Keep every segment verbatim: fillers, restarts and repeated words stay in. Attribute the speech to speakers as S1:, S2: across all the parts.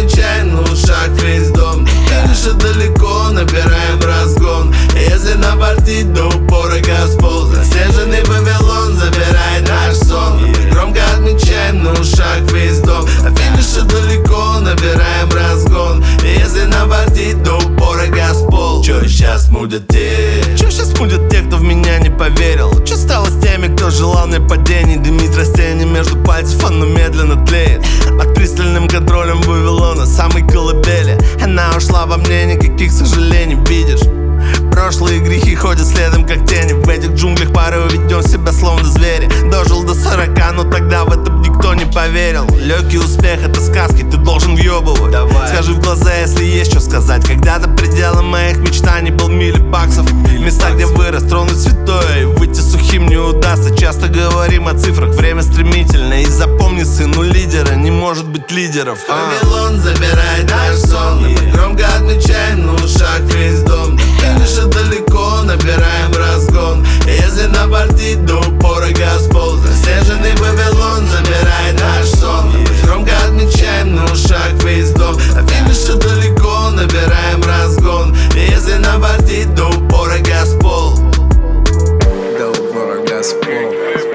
S1: отмечаем на ушах весь дом. Финиша далеко, набираем разгон. Если напортить до упора Госпол, заснеженный Вавилон забирает наш сон. Громко отмечаем на ушах весь дом. А финиша далеко, набираем разгон. Если напортить до упора Госпол. Чё сейчас мудят те? Чё сейчас мудят те, кто в меня не поверил? Чё стало с теми, кто желал мне падений? Дымит растение между пальцев, оно медленно тлеет под пристальным контролем Вавилона, самой колыбели. Она ушла во мне, никаких сожалений, видишь? Прошлые грехи ходят следом, как тени. В этих джунглях порой ведем себя словно звери. Дожил до сорока, но тогда в это никто не поверил. Легкий успех — это сказки, ты должен въебывать. Давай. Скажи в глаза, если есть что сказать. Когда-то пределом моих мечтаний был мили баксов. Места, где вырос, тронуть святое, и выйти сухим не удастся. Часто говорим о цифрах, время стремительно. И запомни, сын, у лидера не может быть лидеров. Вавилон забирает наш сон. Мы громко отмечаем на ушах весь дом. Финиша далеко, набираем разгон. Если напортить до упора Госпол, заснеженный Вавилон забирает наш сон. Мы громко отмечаем на ушах весь дом. А финиша далеко, набираем разгон. Если напортить до упора Госпол.
S2: До упора Госпол.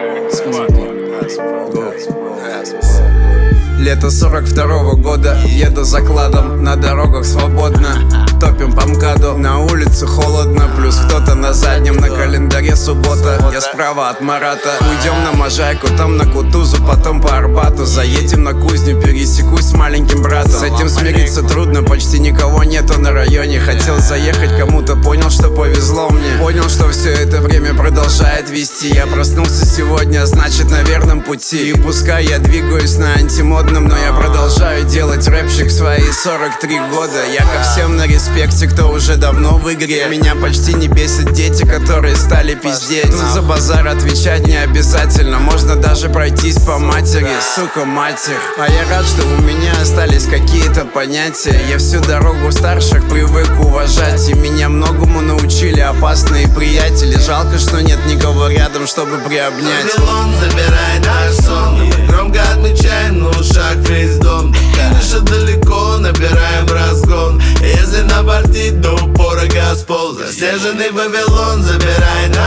S2: Лето сорок второго года, еду за кладом, на дорогах свободно. Топим по МКАДу, на улице холодно, плюс кто-то на заднем, на календаре суббота. Я справа от Марата, уйдем на Можайку, там на Кутузу, потом по Арбату. Заедем на Кузню, пересекусь с маленьким братом. С этим смириться трудно, почти никого нету на районе. Хотел заехать кому-то, понял, что повезло мне. Понял, что все это время продолжает вести. Я проснулся сегодня, значит на верном пути. И пускай я двигаюсь на антимодном, но я продолжаю делать рэпчик в свои сорок три года. Я ко всем на респекте, кто уже давно в игре. Меня почти не бесят дети, которые стали пиздеть. Тут за базар отвечать не обязательно, можно даже пройтись по матери, сука, матерь. А я рад, что у меня остались какие-то понятия. Я всю дорогу старших привык уважать, и меня многому научили опасные приятели. Жалко, что нет никого рядом, чтобы приобнять.
S1: Вавилон забирает наш сон. Мы громко отмечаем на ушах весь дом. Финиша далеко, набираем разгон. Если напортить до упора Госпол, заснеженный Вавилон забирает наш